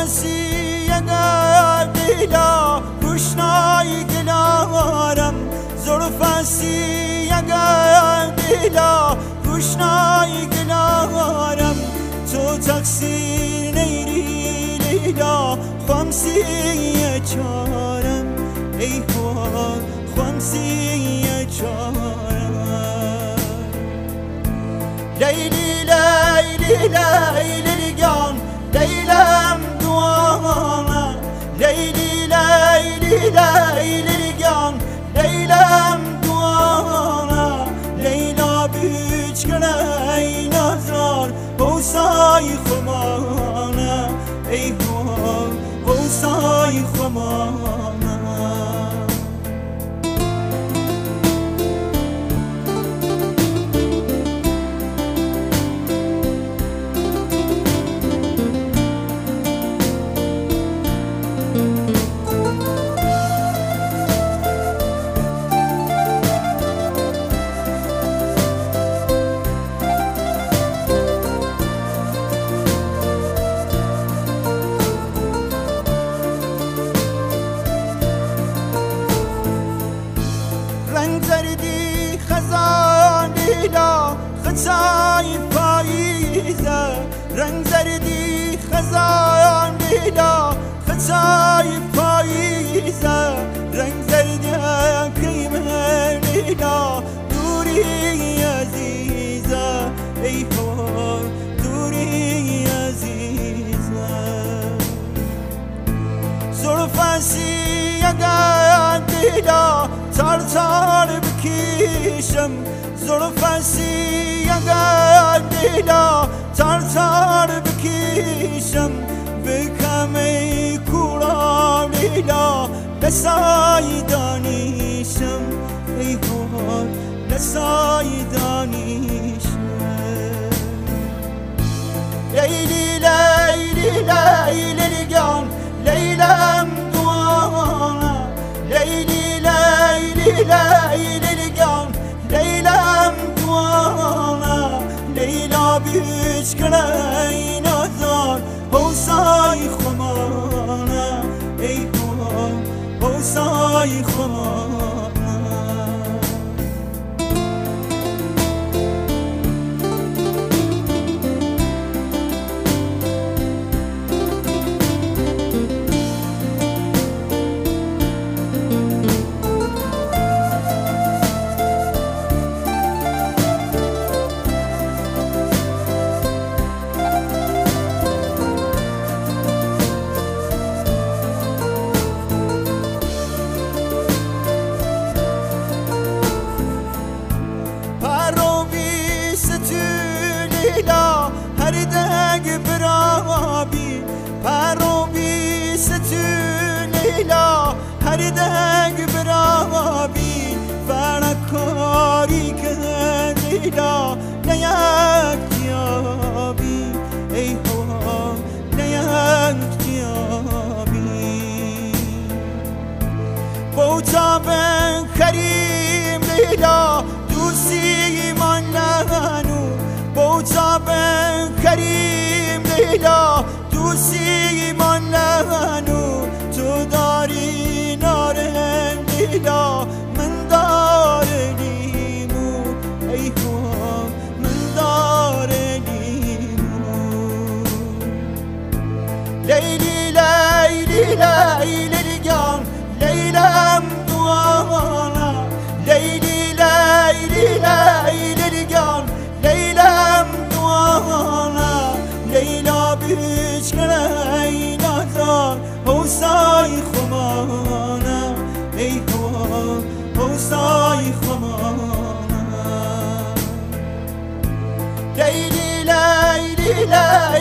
فنسی اگر دیلا روشنایی دلارم زلفنسی اگر دیلا روشنایی دلارم تو تقصیر نیری لیلا خمسی چارم ای حال خمسی چارم لیلی لیلی لیلی جان لیلم دوانه لیلی لیلی لیلی جان لیلم دوانه لیلا بیچ کنه نظر حوصای خمانه ای حال حوصای خمانه رنگ زردی خزان لیلا خطای پاییزه رنگ زردی خزان لیلا خطای پاییزه رنگ زردی کیمه لیلا دوری عزیزه ای حال دوری عزیزه زلفنسی اگر دیلا تار تار بکشم زلفنسی اگر دیلا تار تار بکشم بکم ای کورا لیلا لسای دانیشم ای حال لسای دانیشم لیلی لیلی لیلی جان لیلم دوانه لیلی لیلی لیلی جان لیلم دوانه لیلا بیچ کنه نظر حوصای خمانه ای حال حوصای خمانه هر دنگ برابی پرو بیست لیلا هر دنگ برابی فرکاری که لیلا نیک جیابی ای حال نیک جیابی بوتا بن کریم لیلا دوستی من لعنو بوتا بن کریم لیلا دوستی من لعنو تو داری نارم لیلا من دارنیمو ای حال من دارنیمو لیلی لیلی لیلی جان لیلم دوانه لیلی لیلی لیلی جان لیلم دوانه لیلا بیچ کنه نظر حوصای خمانه ای حال حوصای خمانه لیلی لیلی لیلی